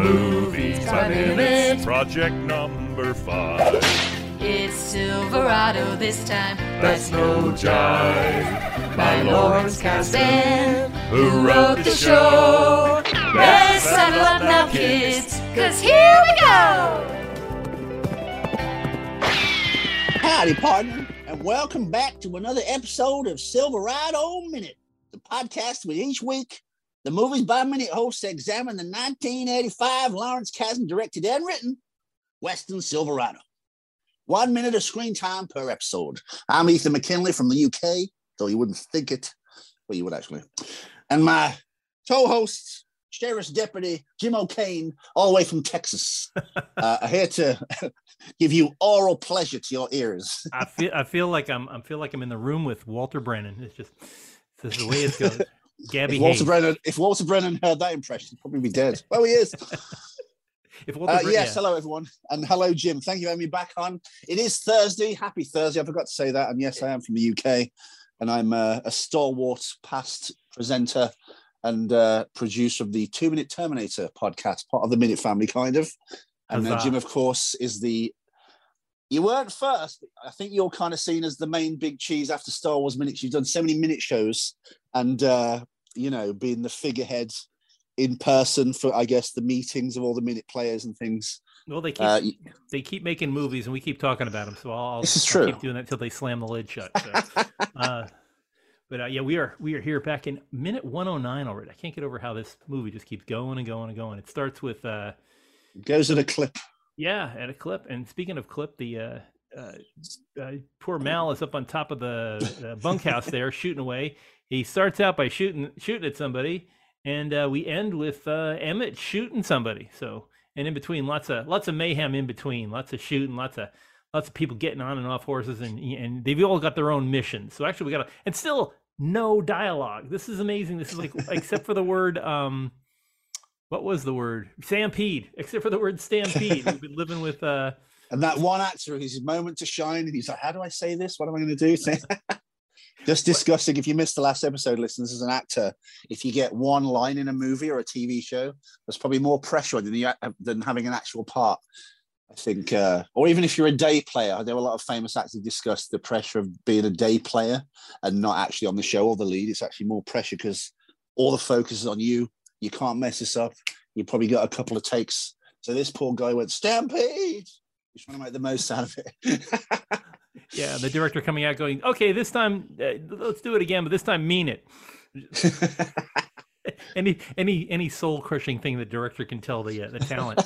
Movies by Minutes, project number 5. It's Silverado this time. That's no jive. My Lawrence Kasdan, who wrote the show. Let's settle up now, kids, 'cause here we go! Howdy, partner, and welcome back to another episode of Silverado Minute, the podcast where each week the Movies by Minute hosts examine the 1985 Lawrence Kasdan directed and written Western Silverado. 1 minute of screen time per episode. I'm Ethan McKinley from the UK, though you wouldn't think it, but you would actually. And my co-hosts, Sheriff's Deputy Jim O'Kane, all the way from Texas, are here to give you oral pleasure to your ears. I feel like I'm in the room with Walter Brennan. It's just this is the way it goes. Gabby if Walter Brennan heard that impression, he'd probably be dead. Well, he is. Hello everyone, and hello Jim. Thank you for having me back on. It is Thursday. Happy Thursday. I forgot to say that. And yes, I am from the UK, and I'm a stalwart past presenter and producer of the 2 Minute Terminator podcast, part of the Minute family, kind of. And Jim, of course, is you weren't first. I think you're kind of seen as the main big cheese after Star Wars Minutes. You've done so many minute shows and, being the figurehead in person for, I guess, the meetings of all the minute players and things. Well, they keep making movies and we keep talking about them. So I'll keep doing that until they slam the lid shut. So. We are here back in minute 109 already. I can't get over how this movie just keeps going and going and going. It starts with goes at a clip. Yeah, at a clip. And speaking of clip, the poor Mal is up on top of the bunkhouse there, shooting away. He starts out by shooting at somebody, and we end with Emmett shooting somebody. So, and in between, lots of mayhem in between, lots of shooting, lots of people getting on and off horses, and they've all got their own missions. So actually, and still no dialogue. This is amazing. This is like except for the word. What was the word? Stampede. Except for the word stampede. We've been living with. And that one actor, his moment to shine, and he's like, "How do I say this? What am I going to do?" Just discussing. If you missed the last episode, listeners, as an actor, if you get one line in a movie or a TV show, there's probably more pressure than having an actual part. I think, or even if you're a day player, there were a lot of famous actors who discussed the pressure of being a day player and not actually on the show or the lead. It's actually more pressure because all the focus is on you. You can't mess this up. You probably got a couple of takes. So this poor guy went, "Stampede!" He's trying to make the most out of it. Yeah, the director coming out going, "Okay, this time, let's do it again, but this time mean it." any soul-crushing thing the director can tell the talent.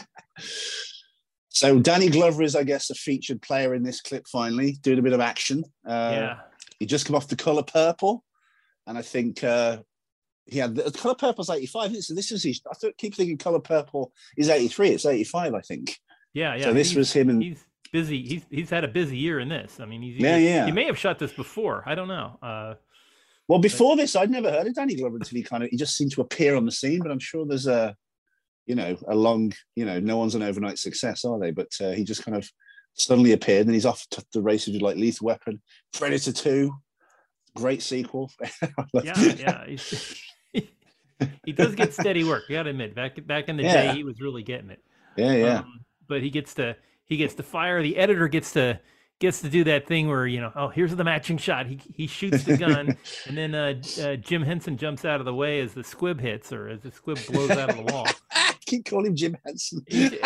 So Danny Glover is, I guess, a featured player in this clip finally, doing a bit of action. He just come off The Color Purple, and I think... he had the Color Purple's 85. So this is keep thinking Color Purple is 83. It's 85, I think. Yeah. So this was him, and he's busy. He's had a busy year in this. I mean, he may have shot this before. I don't know. Well, before this, I'd never heard of Danny Glover until he just seemed to appear on the scene. But I'm sure there's a long, no one's an overnight success, are they? But he just kind of suddenly appeared, and he's off to the races with like Lethal Weapon, Predator 2, great sequel. Yeah. He does get steady work. You got to admit, back in the day, he was really getting it. Yeah. But he gets to fire. The editor gets to do that thing where here's the matching shot. He shoots the gun, and then Jim Henson jumps out of the way as the squib hits, or as the squib blows out of the wall. I keep calling him Jim Henson.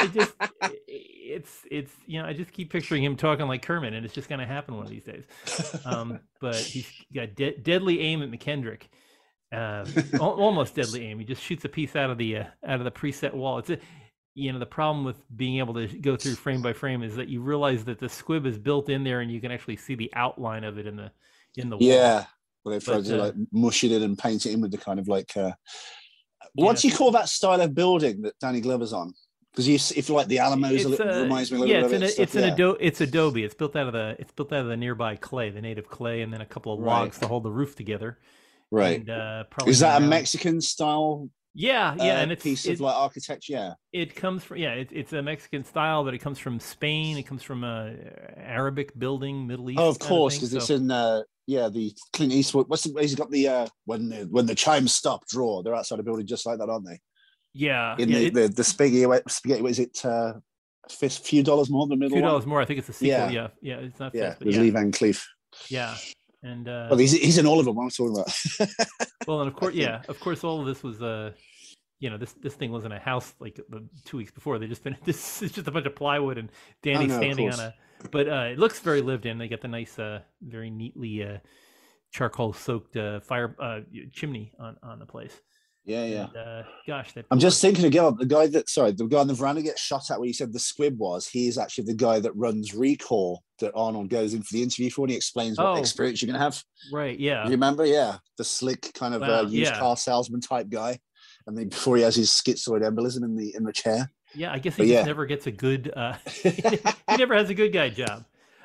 I just keep picturing him talking like Kermit, and it's just going to happen one of these days. But he's got deadly aim at McKendrick. Almost deadly aim. He just shoots a piece out of the preset wall. It's the problem with being able to go through frame by frame is that you realize that the squib is built in there, and you can actually see the outline of it in the wall. Yeah, well, they tried to mush it in and paint it in with the kind of like. What do you call that style of building that Danny Glover's on? Because if you like the Alamos, it reminds me a little bit of it. It's adobe. It's built out of the nearby clay, the native clay, and then a couple of logs to hold the roof together. Right. And, is that a Mexican style? Yeah, and it's piece of like architecture. Yeah, it comes from it's a Mexican style, but it comes from Spain. It comes from Arabic building, Middle East. Oh, of course, because it's in the Clint Eastwood. He's got the when the chimes stop draw. They're outside a building just like that, aren't they? Yeah, in yeah, the spaghetti. Was it a few dollars more than the middle few one? dollars more. I think it's a sequel. Yeah. Yeah, it's not Yeah, Fist, but with yeah, Lee Van Cleef. yeah, and Well, he's in all of them. What I'm talking about. well, and of course, I think. yeah, of course, all of this was this thing was in a house like 2 weeks before. They just been this is just a bunch of plywood and Danny no, of standing course. on a. But it looks very lived in. They got the nice, very neatly charcoal soaked fire chimney on the place. Yeah, yeah. And, gosh, that I'm just thinking again, the guy on the veranda gets shot at where you said the squib was. He is actually the guy that runs Recall that Arnold goes in for the interview for, and he explains what experience you're going to have. Right, yeah. You remember? Yeah. The slick kind of used car salesman type guy. And then before he has his schizoid embolism in the chair. Yeah, I guess he just never gets a good, he never has a good guy job.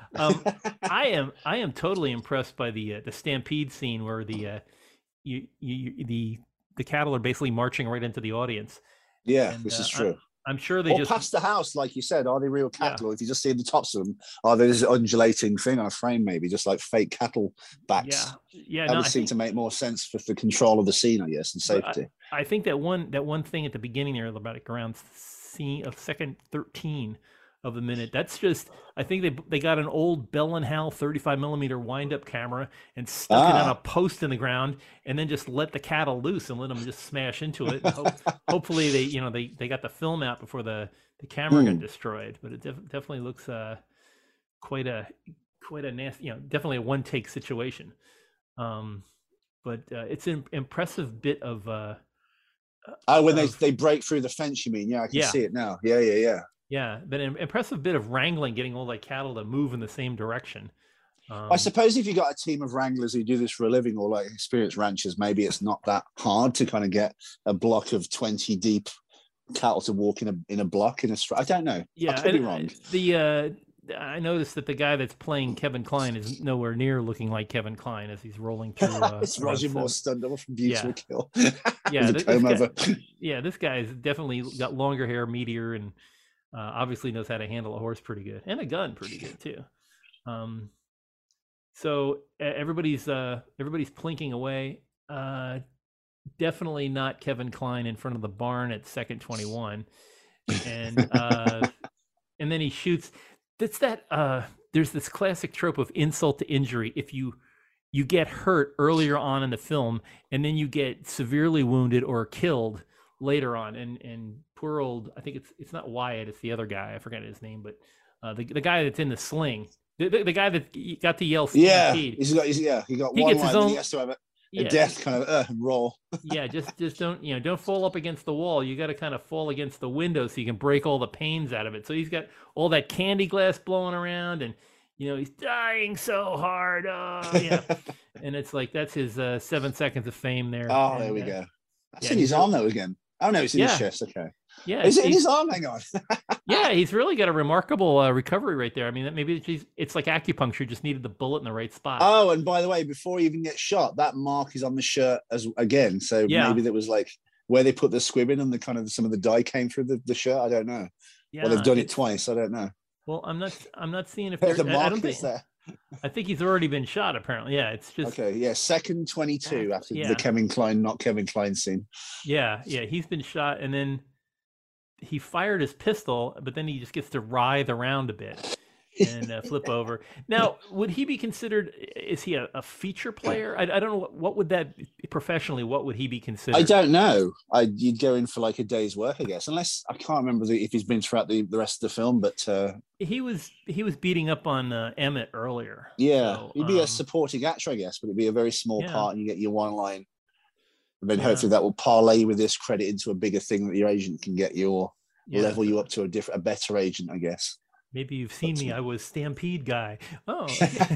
I am totally impressed by the stampede scene where the cattle are basically marching right into the audience. Yeah, and, this is true. I'm sure they just past the house, like you said. Are they real cattle? If you just see the tops of them, are they this undulating thing on a frame, maybe just like fake cattle backs? Yeah. That would seem to make more sense for the control of the scene, I guess, and safety. I think that one thing at the beginning there, about around scene of second 13 of the minute. That's just, I think they got an old Bell and Howell 35 millimeter wind up camera and stuck it on a post in the ground, and then just let the cattle loose and let them just smash into it. Hopefully they got the film out before the camera got destroyed. But it definitely looks quite a nasty, definitely a one take situation. But it's an impressive bit of. When they break through the fence, you mean? Yeah, I can see it now. Yeah. Yeah, but an impressive bit of wrangling, getting all that cattle to move in the same direction. I suppose if you got a team of wranglers who do this for a living, or like experienced ranchers, maybe it's not that hard to kind of get a block of 20 deep cattle to walk in a block in a I don't know. Yeah, I could be wrong. I noticed that the guy that's playing Kevin Kline is nowhere near looking like Kevin Kline as he's rolling through. It's Roger Moore stunned double from Beautiful Kill. Yeah, this guy's definitely got longer hair, meatier, and obviously knows how to handle a horse pretty good, and a gun pretty good too. So everybody's plinking away. Definitely not Kevin Kline in front of the barn at second 21, and and then he shoots. That's that. There's this classic trope of insult to injury. If you get hurt earlier on in the film, and then you get severely wounded or killed later on, and poor old, I think it's not Wyatt, it's the other guy, I forget his name, but the guy that's in the sling, the guy that got to yell stampede. He got one line, and he has to have a death kind of roll. Yeah, just don't fall up against the wall. You got to kind of fall against the window so you can break all the panes out of it. So he's got all that candy glass blowing around, and he's dying so hard. Oh yeah, and it's like that's his 7 seconds of fame there. Oh, and, there we go. That's in his arm though again. Oh no, it's in his chest. Okay. Yeah, is it in his arm? Hang on. Yeah, he's really got a remarkable recovery right there. I mean, maybe it's like acupuncture; just needed the bullet in the right spot. Oh, and by the way, before he even gets shot, that mark is on the shirt again. So maybe that was like where they put the squib in, and the kind of some of the dye came through the shirt. I don't know. Yeah, well, they've done it twice. I don't know. Well, I'm not seeing if the mark is there. I think he's already been shot. Apparently, yeah. It's just okay. Yeah, second 22 after the Kevin Kline, not Kevin Kline scene. Yeah, he's been shot, and then he fired his pistol, but then he just gets to writhe around a bit and flip over. Now, would he be considered? Is he a feature player? I don't know. What would that professionally? What would he be considered? I don't know. You'd go in for like a day's work, I guess. Unless I can't remember if he's been throughout the rest of the film, but he was beating up on Emmett earlier. Yeah, so, he'd be a supporting actor, I guess, but it'd be a very small part, and you get your one line. And then hopefully that will parlay with this credit into a bigger thing that your agent can get you or level you up to a better agent, I guess. Maybe you've seen me. I was Stampede Guy. Oh.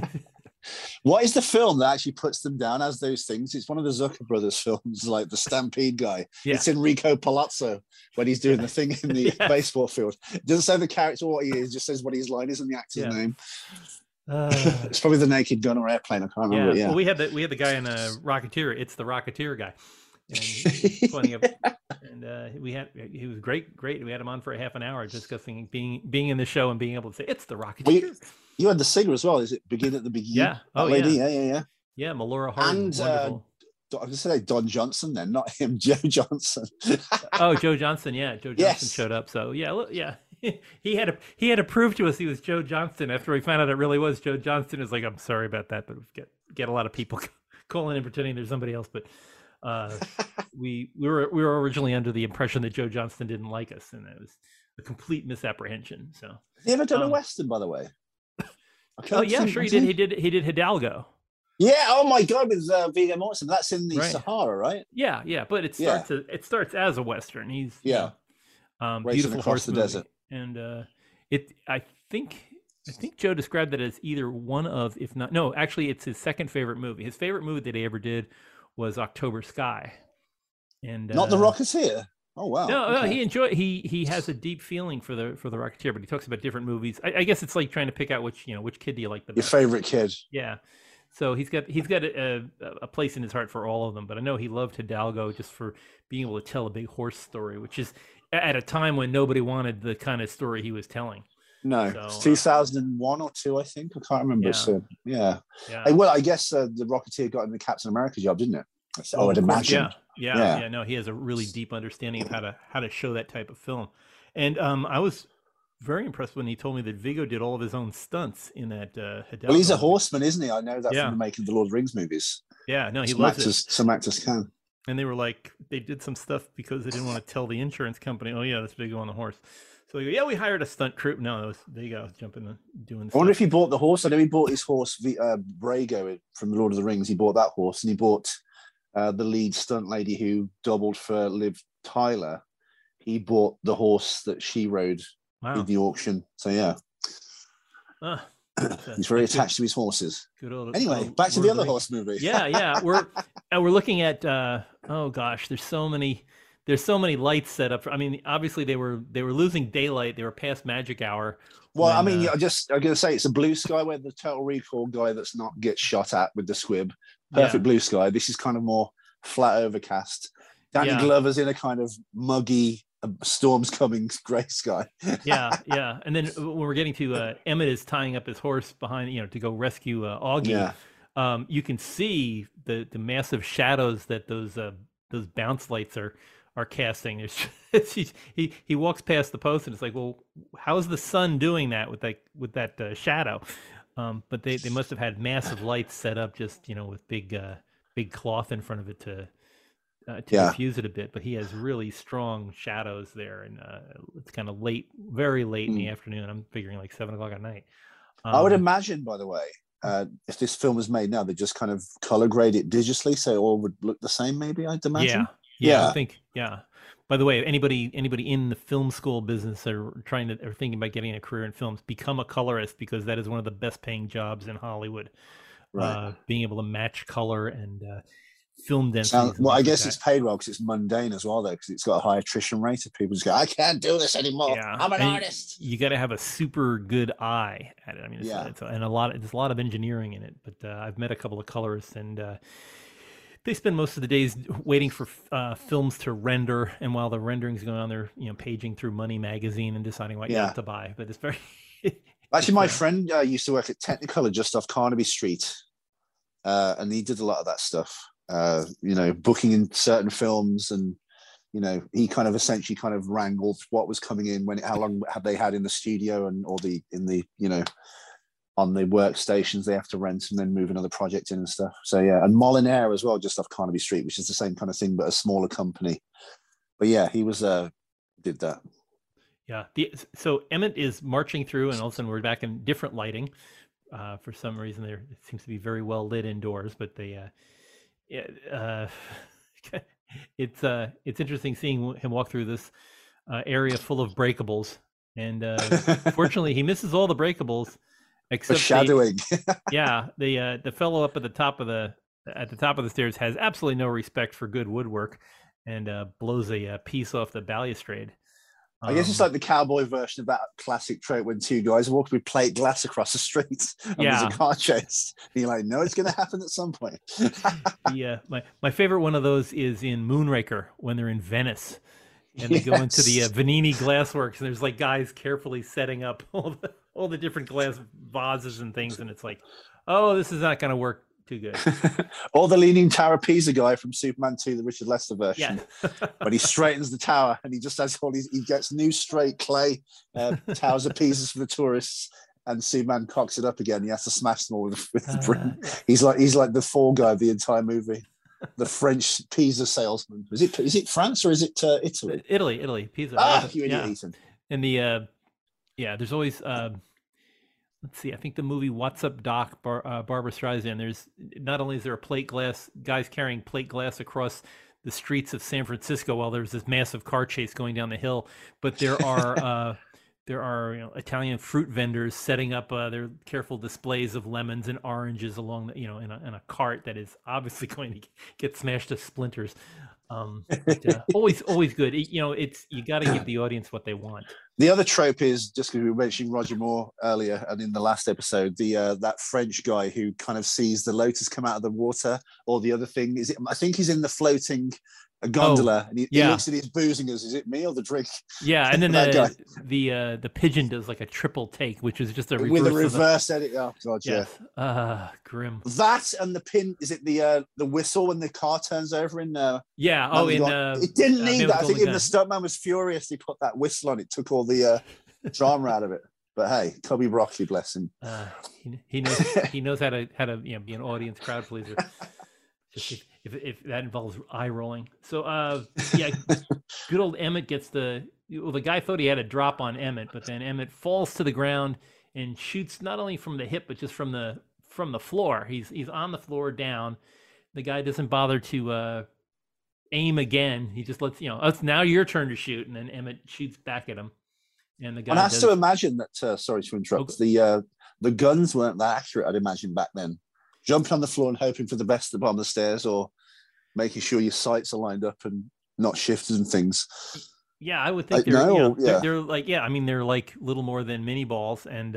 What is the film that actually puts them down as those things? It's one of the Zucker brothers films, like the Stampede Guy. Yeah. It's Enrico Palazzo when he's doing the thing in the baseball field. It doesn't say the character what he is, just says what his line is and the actor's name. It's probably the Naked Gun or Airplane. I can't remember. Yeah. Well, we had the guy in Rocketeer. It's the Rocketeer guy. And he's funny. And he was great. We had him on for a half an hour discussing being in the show and being able to say it's the Rocketeer. Well, you had the singer as well. Is it Begin at the Beginning? Yeah. Oh, lady? Yeah, Melora Hardin. And I was going to say Don Johnson then, not him, Joe Johnson. Oh, Joe Johnson. Yeah, Joe Johnson Yes. showed up. So yeah. he had to prove to us he was Joe Johnston after we found out it really was Joe Johnston. Is like, I'm sorry about that, but we get a lot of people calling and pretending there's somebody else. But we were originally under the impression that Joe Johnston didn't like us, and it was a complete misapprehension. So Have you ever done a Western, by the way? oh yeah, sure he did. He did Hidalgo. Yeah. Oh my God, with Viggo Mortensen. That's in the Right. Sahara, right? Yeah, but it starts as a Western. He's Racing beautiful across horse the movie. desert. And I think Joe described it as either one of, if not, no, actually it's his second favorite movie. His favorite movie that he ever did was October Sky. And Not The Rocketeer. Oh wow. No, he has a deep feeling for the Rocketeer, but he talks about different movies. I guess it's like trying to pick out which kid do you like the Your best. favorite kid. Yeah. So he's got a place in his heart for all of them, but I know he loved Hidalgo just for being able to tell a big horse story, which is at a time when nobody wanted the kind of story he was telling. No, So, it's 2001 or 2, I think. I can't remember. Yeah. So yeah. Yeah. Hey, well, I guess the Rocketeer got him the Captain America job, didn't it? I would of course, imagine. Yeah. No, he has a really deep understanding of how to show that type of film. And I was very impressed when he told me that Viggo did all of his own stunts in that Hidalgo. Well, he's a movie. horseman, isn't he? I know that Yeah. from the making of the Lord of the Rings movies. Yeah, no, he Some loves actors, it. some actors can. And they were like, they did some stuff because they didn't want to tell the insurance company, oh yeah, that's Viggo on the horse. So they go, yeah, we hired a stunt crew. No, it was Viggo jumping and doing I wonder if stuff. he bought the horse. I know he bought his horse, Brago, from Lord of the Rings. He bought that horse, and he bought the lead stunt lady who doubled for Liv Tyler. He bought the horse that she rode Wow. in the auction. So yeah, he's very attached to his horses. Good old, Anyway, old back to Lord the of other Rings. horse movie. Yeah. We're looking at oh gosh, there's so many lights set up. I mean, obviously they were losing daylight. They were past magic hour. Well, I when, mean, I'm going to say it's a blue sky where the Total Recall guy that's not gets shot at with the squib. Perfect blue sky. This is kind of more flat overcast. Danny Yeah. Glover's in a kind of muggy, storm's coming grey sky. yeah. And then when we're getting to Emmett is tying up his horse behind, to go rescue Augie. Yeah. You can see the massive shadows that those bounce lights are casting. He walks past the post and it's like, well, how's the sun doing that with that shadow? But they must have had massive lights set up just with big cloth in front of it to diffuse it a bit. But he has really strong shadows there, and it's kind of late, very late in the afternoon. I'm figuring like 7 o'clock at night. I would imagine, by the way, if this film was made now, they just kind of color grade it digitally, so it all would look the same. Maybe I'd imagine. Yeah. I think. Yeah. By the way, anybody in the film school business or thinking about getting a career in films, become a colorist, because that is one of the best paying jobs in Hollywood. Right. Being able to match color and film density. Well, I guess it's paid well because it's mundane as well, though, because it's got a high attrition rate of people just go, I can't do this anymore. Yeah. I'm an And artist. You got to have a super good eye at it. I mean, Yeah. there's a lot of engineering in it. But I've met a couple of colorists, and they spend most of the days waiting for films to render. And while the rendering's going on, they're paging through Money magazine and deciding what not to buy. But it's very Actually, my friend used to work at Technicolor just off Carnaby Street, and he did a lot of that stuff. Booking in certain films, and he kind of essentially kind of wrangled what was coming in, how long had they had in the studio, and on the workstations they have to rent and then move another project in and stuff. So yeah, and Molinaire as well, just off Carnaby Street, which is the same kind of thing but a smaller company. But yeah, he was did that. Yeah. So Emmett is marching through, and all of a sudden we're back in different lighting. For some reason, it seems to be very well lit indoors, but it's interesting seeing him walk through this area full of breakables, and fortunately he misses all the breakables except Shadowing. the fellow up at the top of the stairs has absolutely no respect for good woodwork, and blows a piece off the balustrade. I guess it's like the cowboy version of that classic trope when two guys walk with plate glass across the street and there's a car chase. And you're like, no, it's going to happen at some point. My favorite one of those is in Moonraker when they're in Venice and they go into the Vanini Glassworks, and there's like guys carefully setting up all the different glass vases and things, and it's like, oh, this is not going to work Too good. Or the Leaning Tower of Pisa guy from Superman 2, the Richard Lester version. Yeah. When he straightens the tower and he just has he gets new straight clay towers of Pisa for the tourists, and Superman cocks it up again. He has to smash them all with the broom. He's like the fall guy of the entire movie. The French Pisa salesman. Is it France or is it Italy? Italy, Pisa. You idiot, Ethan. And the there's always let's see. I think the movie "What's Up, Doc?" Barbara Streisand. There's not only is there a plate glass, guys carrying plate glass across the streets of San Francisco while there's this massive car chase going down the hill, but there are Italian fruit vendors setting up their careful displays of lemons and oranges along the, in a cart that is obviously going to get smashed to splinters. Always good. It's you got to give the audience what they want. The other trope is, just because we were mentioning Roger Moore earlier, and in the last episode, that French guy who kind of sees the lotus come out of the water, or the other thing is, I think he's in the floating gondola, and he looks at his booze and goes, "Is it me or the drink?" Yeah, and then the pigeon does like a triple take, which is just a reverse with a reverse edit. Oh god, yes. Grim. That and the pin. Is it the whistle when the car turns over in? It didn't need that. I think even the stuntman was furious. He put that whistle on. It took all the drama out of it. But hey, Cubby Broccoli, bless him. He knows how to be an audience crowd pleaser. Just if that involves eye rolling. So good old Emmett gets the guy thought he had a drop on Emmett, but then Emmett falls to the ground and shoots not only from the hip but just from the floor. He's on the floor down. The guy doesn't bother to aim again. He just lets it's now your turn to shoot, and then Emmett shoots back at him. And the guy has to imagine that. Sorry to interrupt. The guns weren't that accurate, I'd imagine, back then. Jumping on the floor and hoping for the best on the stairs, or making sure your sights are lined up and not shifted and things. Yeah, I would think they're like they're like little more than mini balls, and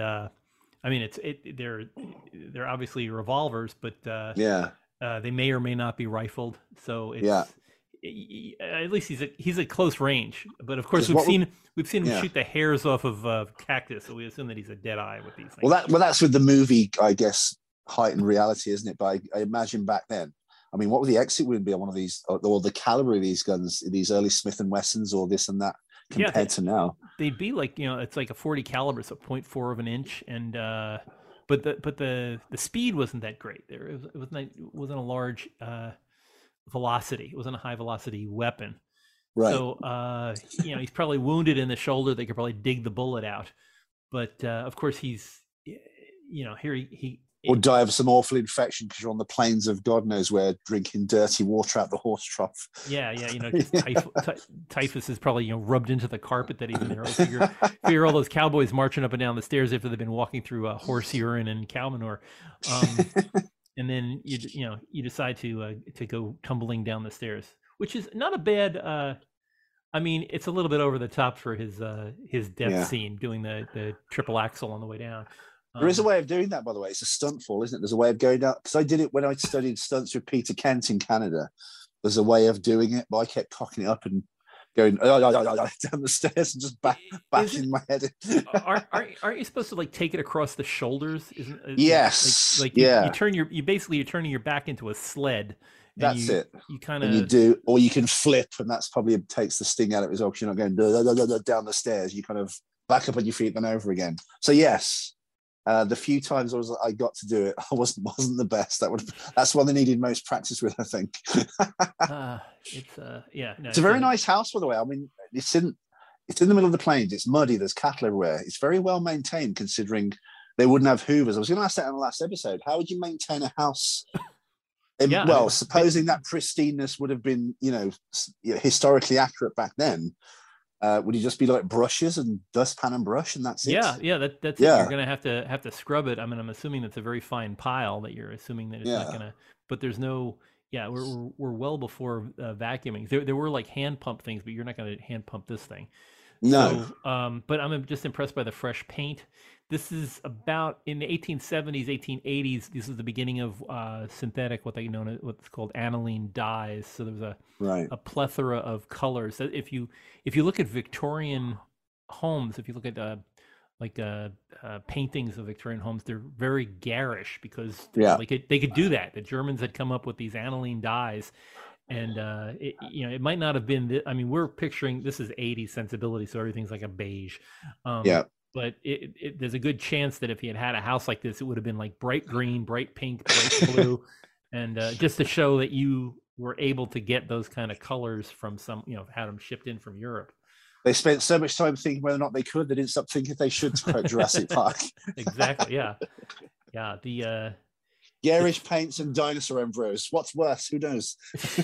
they're obviously revolvers, but they may or may not be rifled. So at least he's at close range. But of course we've seen him shoot the hairs off of cactus, so we assume that he's a dead eye with these things. Well, that's with the movie, I guess, heightened reality, isn't it? But I imagine back then, I mean, what would the exit would be on one of these, or the caliber of these guns, these early Smith and Wessons, or this and that, compared to now? They'd be like, it's like a 40 caliber, so 0.4 of an inch, and but the speed wasn't that great. It wasn't a large velocity. It wasn't a high velocity weapon. Right. So he's probably wounded in the shoulder. They could probably dig the bullet out, but of course he's here he. Or die of some awful infection because you're on the plains of God knows where, drinking dirty water out the horse trough. Yeah, just typhus is probably rubbed into the carpet that he's in there. Figure all those cowboys marching up and down the stairs after they've been walking through horse urine and cow manure, and then you decide to go tumbling down the stairs, which is not a bad. It's a little bit over the top for his death scene, doing the triple axel on the way down. There is a way of doing that, by the way. It's a stunt fall, isn't it? There's a way of going down, because I did it when I studied stunts with Peter Kent in Canada. There's a way of doing it, but I kept cocking it up and going down the stairs and just bashing my head in. Aren't you supposed to take it across the shoulders? Yes. You're turning your back into a sled. That's it. You kind of you do, or you can flip, and that's probably takes the sting out of it as well, because you're not going down the stairs. You kind of back up on your feet and over again. So yes. The few times I got to do it, I wasn't the best. That's one they needed most practice with, I think. It's a very nice house, by the way. I mean, it's in the middle of the plains. It's muddy. There's cattle everywhere. It's very well maintained, considering they wouldn't have hoovers. I was going to ask that in the last episode. How would you maintain a house? Supposing that pristineness would have been, historically accurate back then. Would you just be like brushes and dustpan and brush, and that's it? That's it. You're going to have to scrub it. I mean, I'm assuming that's a very fine pile that you're assuming that it's not going to. But there's no. Yeah, we're well before vacuuming. There were like hand pump things, but you're not going to hand pump this thing. No. So, but I'm just impressed by the fresh paint. This is about in the 1870s, 1880s. This is the beginning of synthetic, what's called aniline dyes. So there was a plethora of colors. If you look at Victorian homes, if you look at paintings of Victorian homes. They're very garish because Yeah. they could do that. The Germans had come up with these aniline dyes, and it might not have been. I mean, we're picturing this is 80s sensibility, so everything's like a beige. Yeah. But there's a good chance that if he had a house like this, it would have been like bright green, bright pink, bright blue, and just to show that you were able to get those kind of colors from had them shipped in from Europe. They spent so much time thinking whether or not they could, they didn't stop thinking they should, to quote Jurassic Park. Exactly, yeah. Yeah, the... Garish paints and dinosaur embryos. What's worse? Who knows?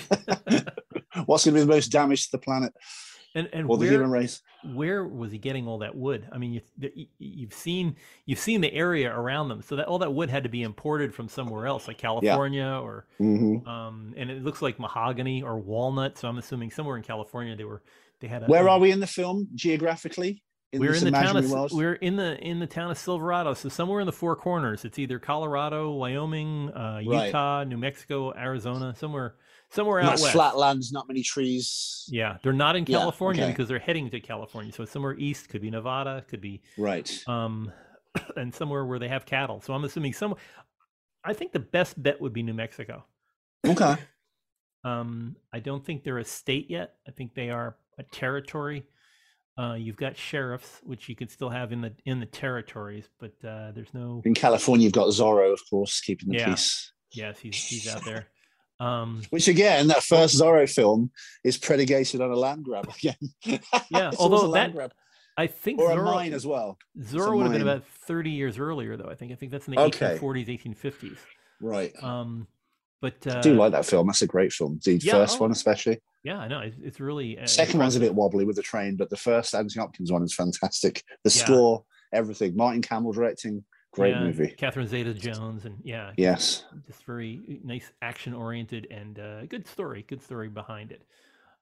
What's going to be the most damage to the planet and or the human race? Where was he getting all that wood? I mean, you've seen the area around them, so that all that wood had to be imported from somewhere else, like California or... and it looks like mahogany or walnut, so I'm assuming somewhere in California they had. Where are we in the film geographically? We're in the town of Silverado, so somewhere in the Four Corners. It's either Colorado, Wyoming, Utah, New Mexico, Arizona, somewhere out west. Flatlands, not many trees. Yeah, they're not in California because they're heading to California. So somewhere east, could be Nevada, could be and somewhere where they have cattle. So I'm assuming I think the best bet would be New Mexico. Okay. I don't think they're a state yet. I think they are a territory. You've got sheriffs, which you could still have in the territories, but there's no. In California, you've got Zorro, of course, keeping the peace. Yes, he's out there. Which again, that first Zorro film is predicated on a land grab again. Yeah, although I think or Zorro, a mine as well. Zorro would have been about 30 years earlier, though. I think that's in the 1840s, 1850s. Right. But I do like that film. That's a great film. The first one, especially. Yeah, I know. It's really second one's a bit wobbly with the train, but the first Anthony Hopkins one is fantastic. The score, everything. Martin Campbell directing, great movie. Catherine Zeta-Jones, and yes, just very nice, action-oriented, and good story behind it.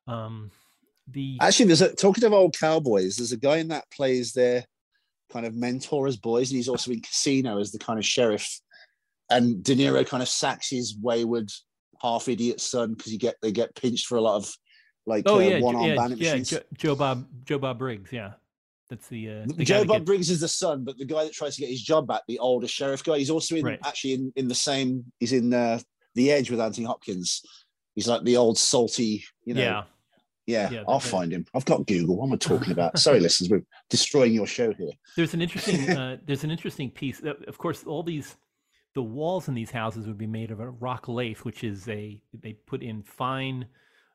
Actually, talking of old cowboys, there's a guy in that plays their kind of mentor as boys, and he's also in Casino as the kind of sheriff. And De Niro kind of sacks his wayward, half-idiot son because they get pinched for a lot of one-arm bandit machines. Joe Bob Briggs, that's the Joe Bob Briggs is the son, but the guy that tries to get his job back, the older sheriff guy, he's also in the same. He's in The Edge with Anthony Hopkins. He's like the old salty, Yeah, I'll find him. I've got Google. What am I talking about? Sorry, listeners, we're destroying your show here. There's an interesting piece. Of course, the walls in these houses would be made of a rock lath, which is they put in fine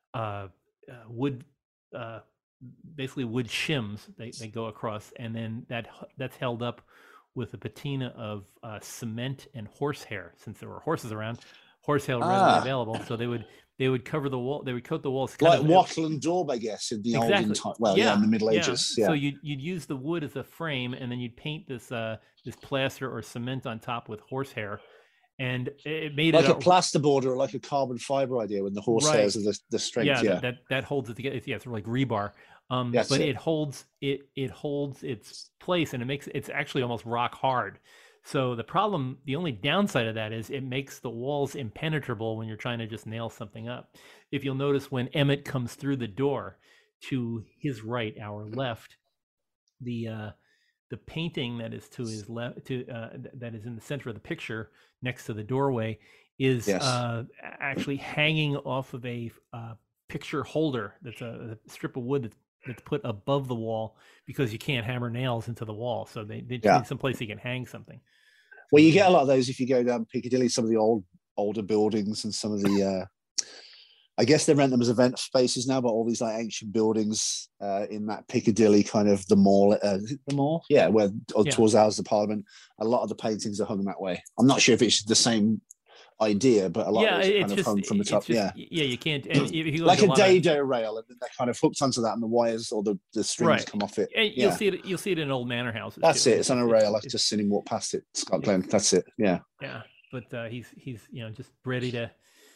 wood, basically wood shims. They go across, and then that's held up with a patina of cement and horsehair. Since there were horses around, horsehair readily available, so they would cover the wall. They would coat the walls like wattle and daub, I guess, in the olden time. Well, in the Middle Ages. Yeah. So you'd use the wood as a frame, and then you'd paint this plaster or cement on top with horsehair, and it made like it a plasterboard or like a carbon fiber idea when the horsehairs are the strength. That holds it together. It's like rebar. But it holds its place, and it's actually almost rock hard. So the only downside of that is it makes the walls impenetrable when you're trying to just nail something up. If you'll notice, when Emmett comes through the door, to his right, our left, the painting that is to his left, that is in the center of the picture next to the doorway, is actually hanging off of a picture holder. That's a strip of wood that's put above the wall because you can't hammer nails into the wall. So they need someplace you can hang something. Well, you get a lot of those if you go down Piccadilly, some of the older buildings and some of the, I guess they rent them as event spaces now, but all these like ancient buildings in that Piccadilly kind of the mall, the mall? Yeah, towards the House of Parliament. A lot of the paintings are hung that way. I'm not sure if it's the same idea, but a lot of it's kind of hung from the top. You can't. If you like a dado rail, and they're kind of hooked onto that, and the wires or the strings come off it. And you'll see it in old manor houses. That's it. It's on a rail. I've just seen him walk past it. Scott Glenn. That's it. Yeah. Yeah, but he's just ready to.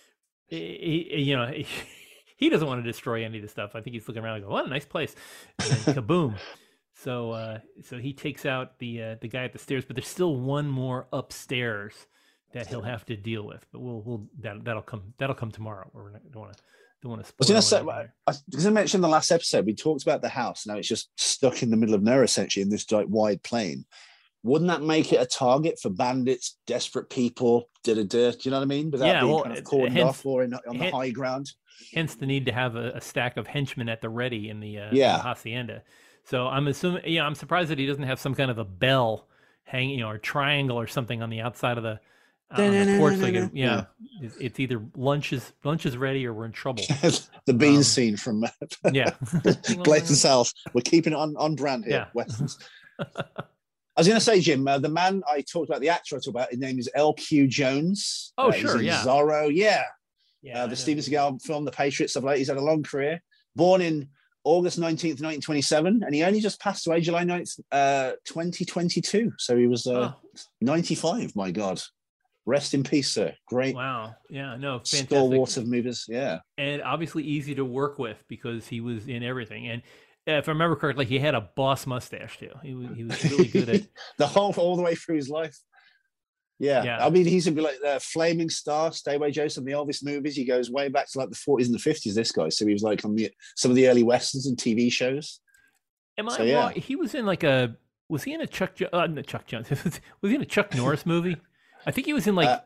He doesn't want to destroy any of the stuff. I think he's looking around and go, "What a nice place!" And then kaboom. So he takes out the guy at the stairs, but there's still one more upstairs that he'll have to deal with, but that'll come tomorrow. We're not going to don't want to I was spoil going to say, anything here. I was going to mention the last episode, we talked about the house. Now it's just stuck in the middle of nowhere, essentially, in this like wide plain. Wouldn't that make it a target for bandits, desperate people, do you know what I mean? Without being kind of cordoned off or on the high ground. Hence the need to have a stack of henchmen at the ready in the hacienda. So I'm assuming, I'm surprised that he doesn't have some kind of a bell hanging, or triangle or something on the outside of the porch. It's either lunch is ready or we're in trouble. The bean scene from Blazing South. We're keeping it on brand here. Yeah. Westerns. I was going to say, Jim, the man I talked about, the actor I talked about, his name is L.Q. Jones. Oh, sure, yeah. Zorro, the Steven Seagal film, The Patriot, stuff like that. He's had a long career. Born in August 19th, 1927, and he only just passed away July 9th, 2022. So he was 95, my God. Rest in peace, sir. Great. Wow. Yeah, no, fantastic. Stalwart of movies, yeah. And obviously easy to work with because he was in everything. And if I remember correctly, he had a boss mustache too. He was really good at all the way through his life. Yeah. I mean, he's gonna be like the flaming star, Stay Away Joseph, the Elvis movies. He goes way back to like the 40s and the 50s. This guy, so he was like on some of the early westerns and TV shows. Am I wrong? He was in was he in a Chuck Jones? Was he in a Chuck Norris movie? I think he was in that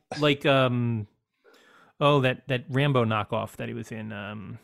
Rambo knockoff that he was in.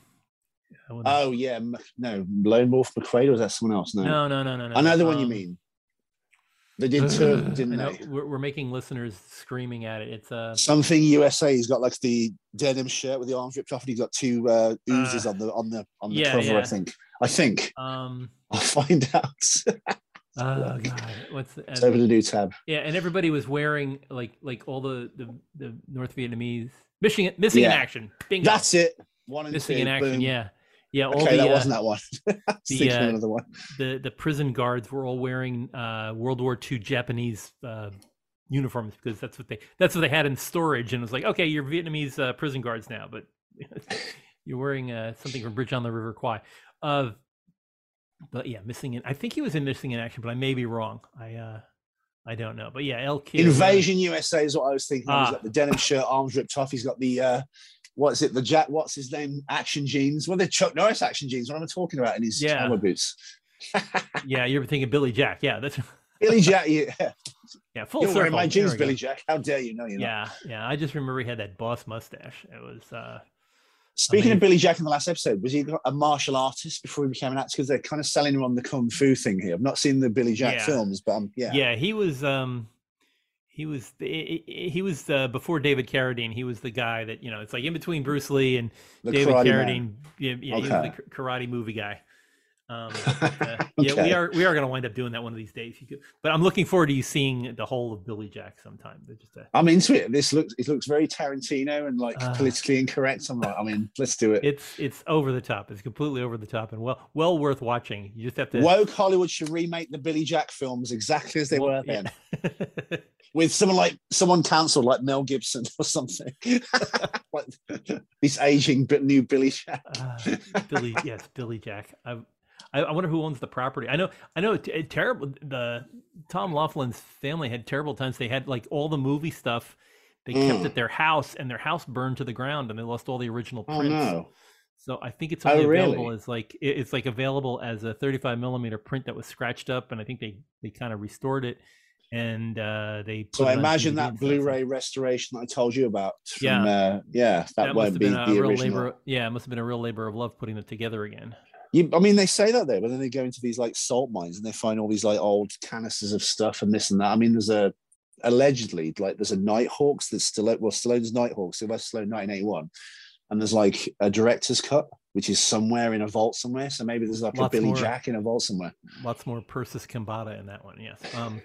Lone Wolf McQuaid, or was that someone else? No. I know the one you mean. They did two, didn't they? We're making listeners screaming at it. It's Something USA. He's got like the denim shirt with the arms ripped off, and he's got two oozes on the cover. Yeah. I think. I'll find out. Oh God! It's over the new tab. Yeah, and everybody was wearing like all the North Vietnamese missing in action. Bingo. That's it. One and missing two. in action. Boom. Yeah. Yeah. Okay, that wasn't that one. Another one. The prison guards were all wearing World War II Japanese uniforms because that's what they had in storage, and it was like, okay, you're Vietnamese prison guards now, but you're wearing something from Bridge on the River Kwai. But yeah, I think he was in Missing in Action, but I may be wrong. I don't know. But yeah, LQ. Invasion USA is what I was thinking. He's got the denim shirt, arms ripped off. He's got the what's his name? Action jeans. Well, they're Chuck Norris action jeans. What am I talking about? In his cowboy boots. Yeah, you're thinking Billy Jack. Yeah, that's Billy Jack. Yeah, full You're circle. wearing my jeans, Billy Jack. How dare you? No, you're not. Yeah. I just remember he had that boss mustache. It was. Speaking of Billy Jack in the last episode, was he a martial artist before he became an actor? Because they're kind of selling him on the kung fu thing here. I've not seen the Billy Jack films, but Yeah, he was. He was before David Carradine. He was the guy that it's like in between Bruce Lee and David Carradine. He was the karate movie guy. We are going to wind up doing that one of these days. But I'm looking forward to you seeing the whole of Billy Jack sometime. I'm into it. It looks very Tarantino and like politically incorrect. I'm like, let's do it. It's over the top. It's completely over the top and well worth watching. You just have to. Woke Hollywood should remake the Billy Jack films exactly as they were then. With someone cancelled like Mel Gibson or something. Like this aging new Billy Jack. Billy Jack. I wonder who owns the property. I know. Terrible. The Tom Laughlin's family had terrible times. They had like all the movie stuff. They kept at their house, and their house burned to the ground, and they lost all the original prints. Oh no! So I think it's only available as it's available as a 35 millimeter print that was scratched up, and I think they kind of restored it, and they. So I imagine that Blu-ray restoration I told you about. That won't be the original. It must have been a real labor of love putting it together again. They say that there, but then they go into these like salt mines and they find all these like old canisters of stuff and this and that. There's allegedly there's a Nighthawks that's Stallone's Nighthawks, Sylvester Stallone 1981, and there's like a director's cut which is somewhere in a vault somewhere. So maybe there's like a Billy Jack in a vault somewhere. Lots more Persis Kambata in that one. Yes.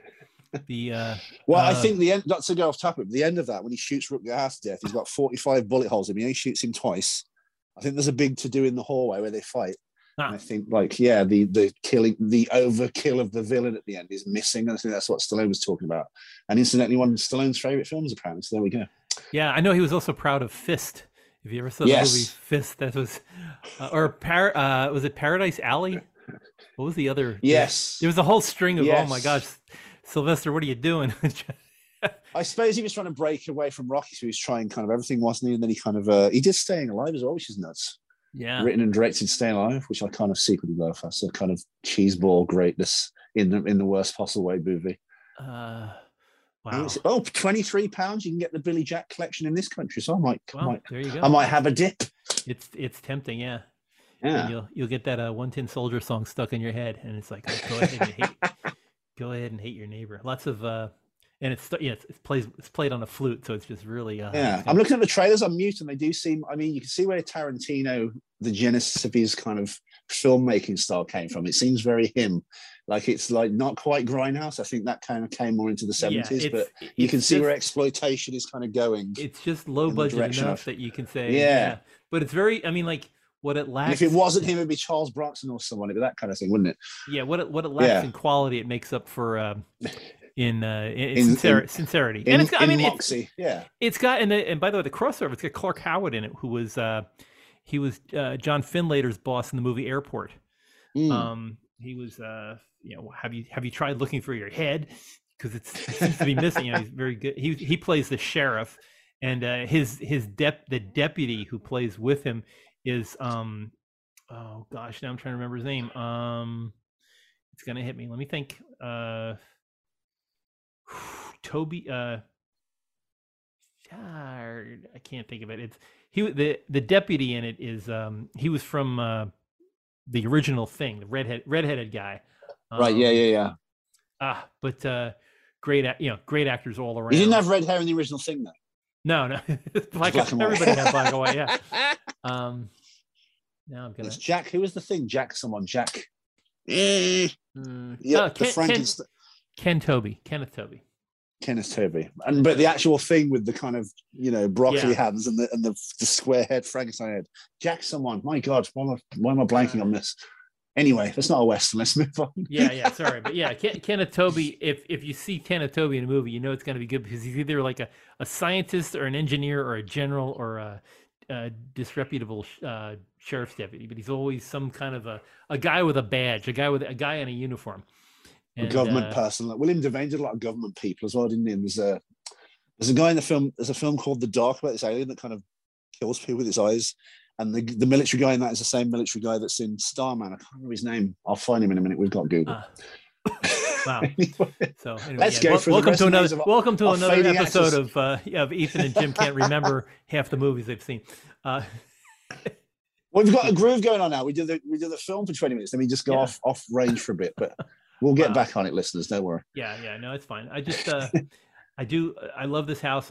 I think the end. Not to go off topic, but the end of that when he shoots Rutger Hauer to death, he's got 45 bullet holes in him. He shoots him twice. I think there's a big to do in the hallway where they fight. And I think the killing, the overkill of the villain at the end is missing. And I think that's what Stallone was talking about. And incidentally, one of Stallone's favorite films, apparently. So there we go. Yeah, I know he was also proud of Fist. If you ever saw the movie Fist, that was, was it Paradise Alley? What was the other? Yes. There was a whole string of, oh my gosh, Sylvester, what are you doing? I suppose he was trying to break away from Rocky, so he was trying kind of everything, wasn't he? And then he kind of he did Staying Alive as well, which is nuts. Yeah. written and directed Staying Alive, which I kind of secretly love. That's a kind of cheeseball greatness in the worst possible way movie. Wow. £23. You can get the Billy Jack collection in this country, so There you go. I might have a dip. It's tempting, yeah. Yeah, And you'll get that 1 Tin Soldier song stuck in your head, and it's like, go ahead and hate your neighbor. Lots of and it's played on a flute, so it's just really yeah. I'm looking at the trailers on mute, and they do seem. I mean, you can see where Tarantino, the genesis of his kind of filmmaking style came from. It seems very him. Like it's like not quite Grindhouse. I think that kind of came more into the 70s, but you can see where exploitation is kind of going. It's just low budget enough that you can say, yeah. But it's very. I mean, like what it lacks. And if it wasn't him, it'd be Charles Bronson or someone. It'd be that kind of thing, wouldn't it? Yeah. What it lacks in quality, it makes up for. In sincerity, and it's got. I mean, moxie. It's got. And by the way, the crossover. It's got Clark Howard in it, who was he was John Finlater's boss in the movie Airport. He was have you tried looking for your head, because it seems to be missing. He's very good. He plays the sheriff, and the deputy who plays with him is oh gosh, now I'm trying to remember his name. It's gonna hit me. Let me think. Toby. I can't think of it. It's the deputy in it is he was from the original Thing, the redheaded guy. Right. Yeah. But great actors all around. He didn't have red hair in the original Thing, though. No. Black and white. Everybody had black and white. Yeah. Now I'm gonna. It's Jack. Who was the Thing? Jack. Yeah. The Frankenstein. Kenneth Tobey. But the actual Thing with the kind of broccoli hands and the square head Frankenstein head. Jack someone. My God, why am I blanking on this? Anyway, that's not a Western. Let's move on. Yeah. Sorry, but yeah, Kenneth Tobey. If you see Kenneth Tobey in a movie, you know it's going to be good, because he's either like a scientist or an engineer or a general or a disreputable sheriff's deputy. But he's always some kind of a guy with a badge, a guy in a uniform. A government person. Like William Devane did a lot of government people as well, didn't he? And there's a guy in the film. There's a film called The Dark about this alien that kind of kills people with its eyes. And the military guy in that is the same military guy that's in Starman. I can't remember his name. I'll find him in a minute. We've got Google. Wow. Anyway, so anyway, let's go through welcome to another episode actors. of Ethan and Jim can't remember half the movies they've seen. Well, we've got a groove going on now. We did the film for 20 minutes. Then we just go off range for a bit, but we'll get back on it, listeners. Don't worry. Yeah. No, it's fine. I just I love this house.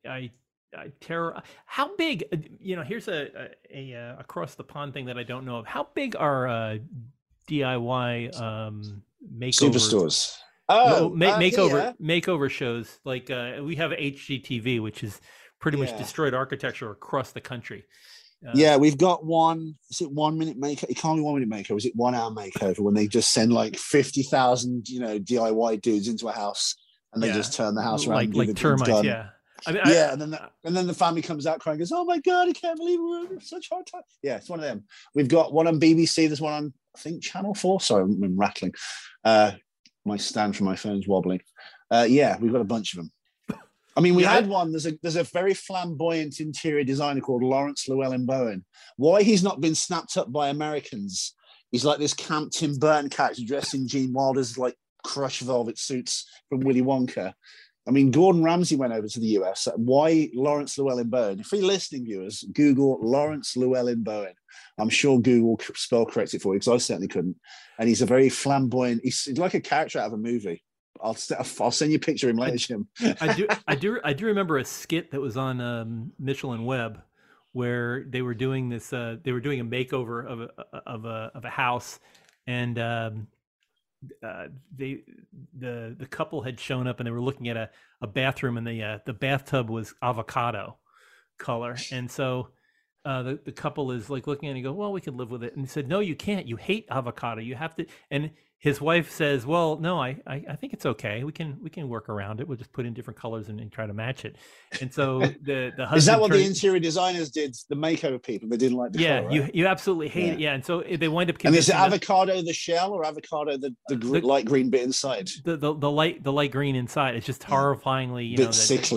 How big? Here's a across the pond thing that I don't know of. How big are DIY makeovers? Superstores. Makeover shows. Like we have HGTV, which has pretty much destroyed architecture across the country. We've got one. Is it 1 minute makeover? It can't be 1 minute makeover. Is it 1 hour makeover when they just send like 50,000 DIY dudes into a house and they just turn the house around like termites? Done. Yeah. And then the family comes out crying, goes, "Oh my God, I can't believe we're in such hard time." Yeah, it's one of them. We've got one on BBC. There's one on, I think, Channel 4. Sorry, I'm rattling. My stand for my phone's wobbling. We've got a bunch of them. I mean, we had one. There's a very flamboyant interior designer called Lawrence Llewellyn-Bowen. Why he's not been snapped up by Americans? He's like this Camp Tim Burton character dressed in Gene Wilder's like crushed velvet suits from Willy Wonka. I mean, Gordon Ramsay went over to the US. Why Lawrence Llewellyn-Bowen? If you're listening, viewers, Google Lawrence Llewellyn-Bowen. I'm sure Google spell corrects it for you, because I certainly couldn't. And he's a very flamboyant. He's like a character out of a movie. I'll send you a picture of him later, Jim. I do remember a skit that was on Michelin Web, where they were doing this. They were doing a makeover of a house, and the couple had shown up and they were looking at a bathroom, and the bathtub was avocado color, and so the couple is like looking at it and go, "Well, we can live with it." And he said, "No, you can't. You hate avocado. You have to." And his wife says, "Well, no, I think it's okay. We can work around it. We'll just put in different colors and try to match it." And so the husband is that what the interior designers did? The makeover people, they didn't like the color, right? you absolutely hate it. Yeah, and so they wind up. And is it avocado the shell or avocado the light green bit inside? The light green inside. It's just horrifyingly sickly.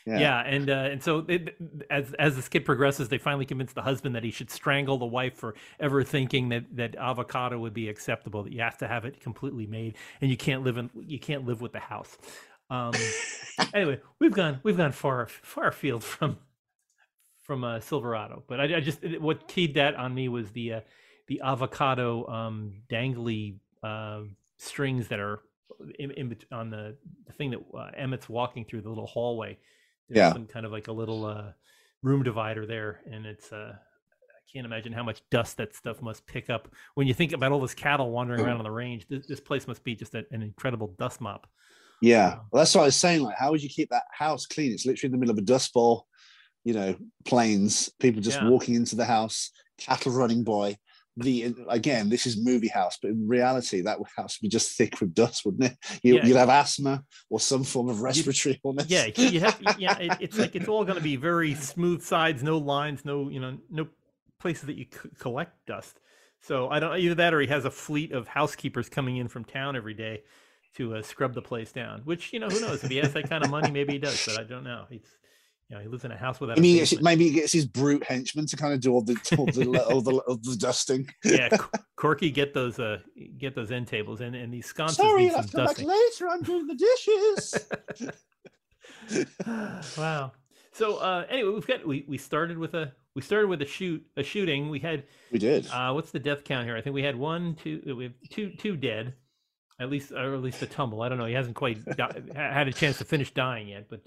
Yeah, and so as the skit progresses, they finally convince the husband that he should strangle the wife for ever thinking that avocado would be acceptable. That you have to have it completely made, and you can't live with the house. Anyway, we've gone far afield from Silverado, but I just what keyed that on me was the avocado dangly strings that are on the thing that Emmett's walking through, the little hallway. There's some kind of like a little room divider there, and it's I can't imagine how much dust that stuff must pick up when you think about all this cattle wandering around on the range. This place must be just an incredible dust mop. Yeah, well, that's what I was saying. Like, how would you keep that house clean? It's literally in the middle of a dust bowl, planes, people just walking into the house, cattle running by. Again, this is movie house, but in reality, that house would be just thick with dust, wouldn't it? You'd have asthma or some form of respiratory illness. Yeah, it's like it's all going to be very smooth sides, no lines, no places that you collect dust. So I don't either that, or he has a fleet of housekeepers coming in from town every day to scrub the place down. Which who knows, if he has that kind of money, maybe he does, but I don't know. He lives in a house without. Maybe he gets his brute henchmen to kind of do all the dusting. Yeah, Corky, get those end tables and these sconces. Sorry, need I'll some come back dusting. later. I'm doing the dishes. Wow. So anyway, we started with a shooting. We did. What's the death count here? I think we had we have two dead. At least a tumble. I don't know. He hasn't quite had a chance to finish dying yet, but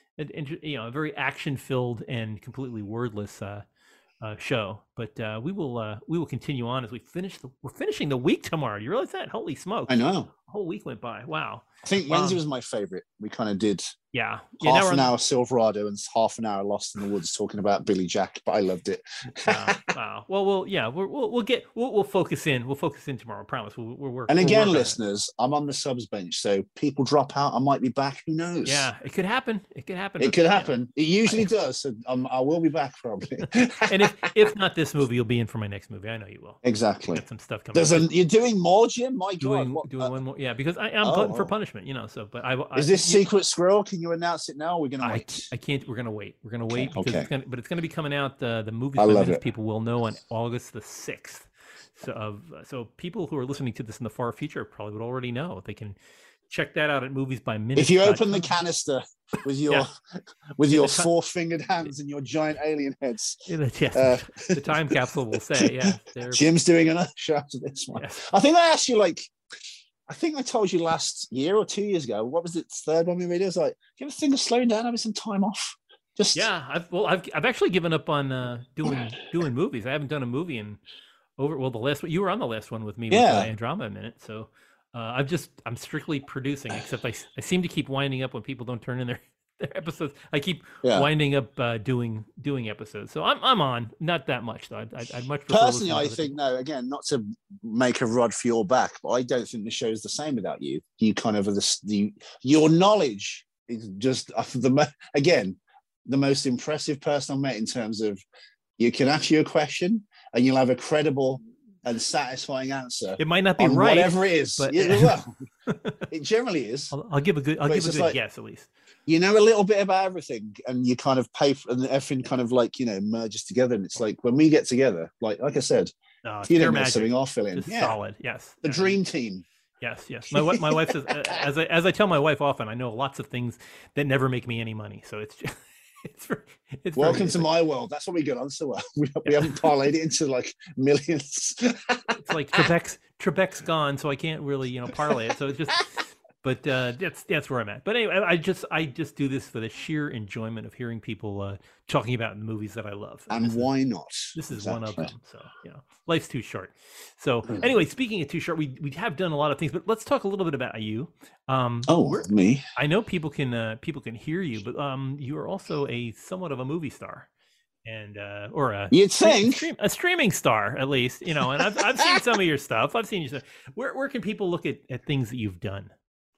a very action-filled and completely wordless show. But we will continue on as we're finishing the week tomorrow. Do you realize that? Holy smokes! I know. A whole week went by. Wow. I think Wednesday was my favorite. We kind of did half an hour Silverado and half an hour Lost in the Woods talking about Billy Jack, but I loved it. Wow. Well, we'll focus in. We'll focus in tomorrow. I promise. We'll and again, listeners, I'm on the subs bench, so people drop out. I might be back. Who knows? Yeah, it could happen. It could happen. It usually does. So I will be back probably. And if not this movie, you'll be in for my next movie. I know you will. Exactly. Got some stuff coming. You're doing more, Jim? My God. Doing one more. Yeah, because I'm glutton for punishment. So, but is this Secret Squirrel? Can you announce it now? Or we're gonna wait. I can't. We're gonna wait. Because it's gonna be coming out. The movies people will know on August the 6th. So people who are listening to this in the far future probably would already know. They can check that out at Movies by Minute. If you open the canister with your four-fingered hands and your giant alien heads, the time capsule will say, Jim's doing another show after this one. Yes. I think I asked you I think I told you last year or 2 years ago. What was it? Third one we read? I was like, "Do you ever think of slowing down, having some time off?" I've actually given up on doing movies. I haven't done a movie in the last one. You were on the last one with me with Andromeda Minute. So I'm strictly producing. Except I seem to keep winding up when people don't turn in their episodes. I keep winding up doing episodes. So I'm on, not that much though. I'd much prefer personally. I think again, not to make a rod for your back, but I don't think the show's the same without you. You kind of your knowledge is just the most impressive person I've met in terms of you can ask you a question and you'll have a credible and satisfying answer. It might not be right, whatever it is, but it generally is. I'll give a good guess at least. You know a little bit about everything, and you kind of pay for, and everything kind of merges together. And it's like when we get together, like I said, you don't know something, I'll fill in. Solid, yes. The dream team. Yes. My wife says, as I tell my wife often, I know lots of things that never make me any money. So it's welcome to my world. That's what we get on so well. We haven't parlayed it into millions. It's like Trebek's gone, so I can't really parlay it. So it's just. But that's where I'm at. But anyway, I just do this for the sheer enjoyment of hearing people talking about the movies that I love. And why not? This is one of them. So life's too short. So anyway, speaking of too short, we have done a lot of things, but let's talk a little bit about you. Me. I know people can hear you, but you are also somewhat of a movie star. And you'd think a streaming star at least, and I've seen some of your stuff. I've seen your stuff. Where can people look at things that you've done?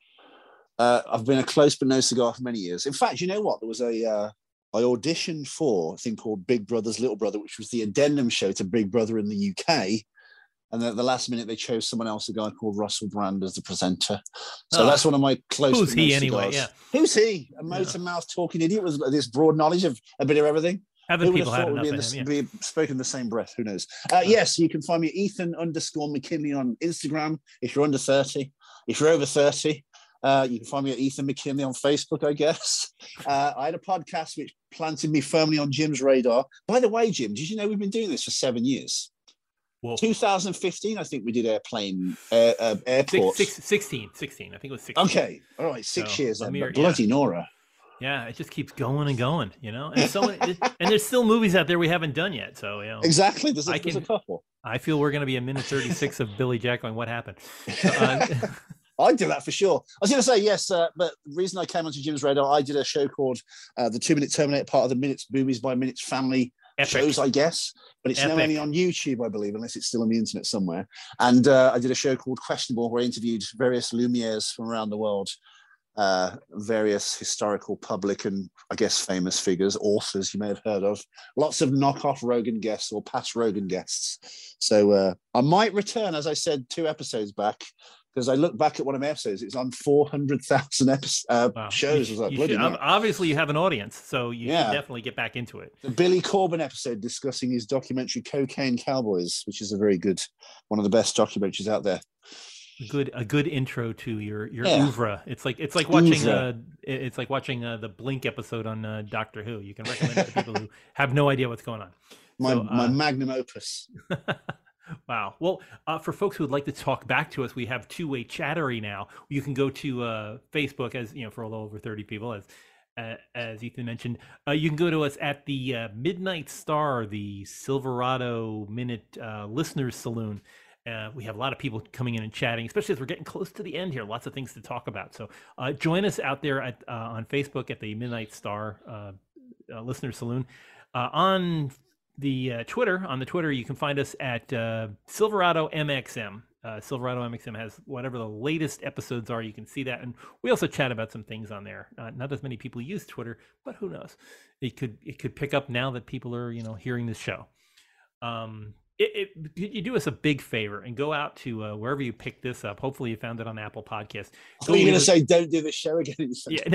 I've been a close but no cigar for many years. In fact, you know what? There was I auditioned for a thing called Big Brother's Little Brother, which was the addendum show to Big Brother in the UK. And at the last minute, they chose someone else, a guy called Russell Brand, as the presenter. So that's one of my closest. Who's he anyway? Yeah. Who's he? A motor mouth talking idiot with this broad knowledge of a bit of everything. Haven't people had enough of him? Be spoken in the same breath. Who knows? Yes, you can find me Ethan_McKinley on Instagram if you're under 30. If you're over 30, you can find me at Ethan McKinley on Facebook, I guess. I had a podcast which planted me firmly on Jim's radar. By the way, Jim, did you know we've been doing this for 7 years? Whoa. 2015, I think we did airport. 16. I think it was 16. Okay, all right, 6 years. Bloody Nora. Yeah, it just keeps going and going, and there's still movies out there we haven't done yet. So exactly. There's a couple. I feel we're going to be a minute 36 of Billy Jack going, what happened? So, I'd do that for sure. I was going to say yes, but the reason I came onto Jim's radar, I did a show called the 2 Minute Terminator, part of the Minutes Movies by Minutes family shows, I guess. But it's now only on YouTube, I believe, unless it's still on the internet somewhere. And I did a show called Questionable, where I interviewed various Lumieres from around the world, various historical, public, and I guess famous figures, authors you may have heard of. Lots of knockoff Rogan guests or past Rogan guests. So I might return, as I said 2 episodes back, because I look back at one of my episodes, it's on 400,000 shows. Obviously, you have an audience, so you should definitely get back into it. The Billy Corben episode discussing his documentary Cocaine Cowboys, which is a very good, one of the best documentaries out there. A good intro to your oeuvre. It's like watching the Blink episode on Doctor Who. You can recommend it to people who have no idea what's going on. My magnum opus. Wow. Well, for folks who would like to talk back to us, we have two-way chattery now. You can go to Facebook, as for a little over 30 people, as Ethan mentioned. You can go to us at the Midnight Star, the Silverado Minute Listeners Saloon. We have a lot of people coming in and chatting, especially as we're getting close to the end here. Lots of things to talk about. So join us out there on Facebook at the Midnight Star Listener Saloon. On the Twitter, you can find us at Silverado MXM. Silverado MXM has whatever the latest episodes are. You can see that, and we also chat about some things on there. Not as many people use Twitter, but who knows? It could pick up now that people are hearing this show. You do us a big favor and go out to wherever you picked this up. Hopefully you found it on Apple Podcasts. Are you going to say don't do the show again?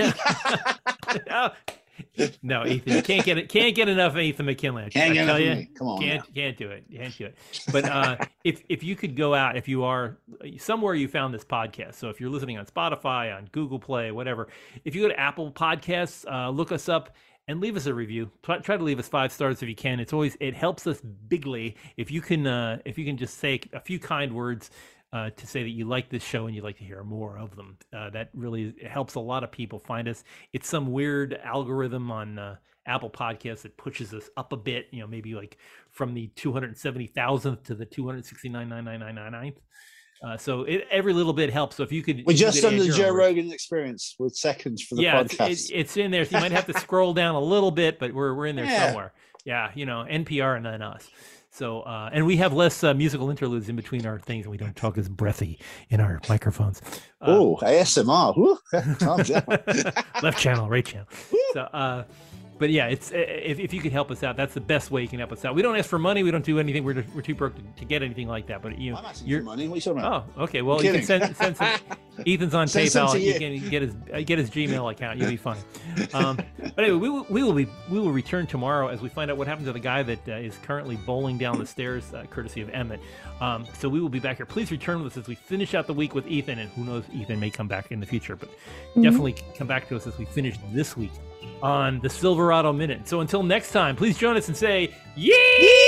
No, Ethan, you can't get enough of Ethan McKinley. Can't get enough of me. Come on, can't do it. But if you could go out, if you are somewhere you found this podcast, so if you're listening on Spotify, on Google Play, whatever, if you go to Apple Podcasts, look us up and leave us a review. Try to leave us 5 stars if you can. It helps us bigly if you can just say a few kind words to say that you like this show and you'd like to hear more of them. That really helps a lot of people find us. It's some weird algorithm on Apple Podcasts that pushes us up a bit, maybe like from the 270,000th to the 269,999,999th. So every little bit helps. So if you could, we're just on the Joe Rogan Experience with seconds for the podcast. It's in there. So you might have to scroll down a little bit, but we're in there somewhere. Yeah, NPR and then us. So, and we have less musical interludes in between our things, and we don't talk as breathy in our microphones. ASMR. Left channel, right channel. So, but yeah, it's if you could help us out, that's the best way you can help us out. We don't ask for money. We don't do anything. We're too broke to get anything like that. But I'm asking for money. What are you talking about? Oh, okay. Well, you can send some. Ethan's on PayPal. You can get his Gmail account. You'll be fine. But anyway, we will return tomorrow as we find out what happened to the guy that is currently bowling down the stairs, courtesy of Emmett. So we will be back here. Please return with us as we finish out the week with Ethan, and who knows, Ethan may come back in the future, but definitely come back to us as we finish this week on the Silverado Minute. So until next time, please join us and say, yee!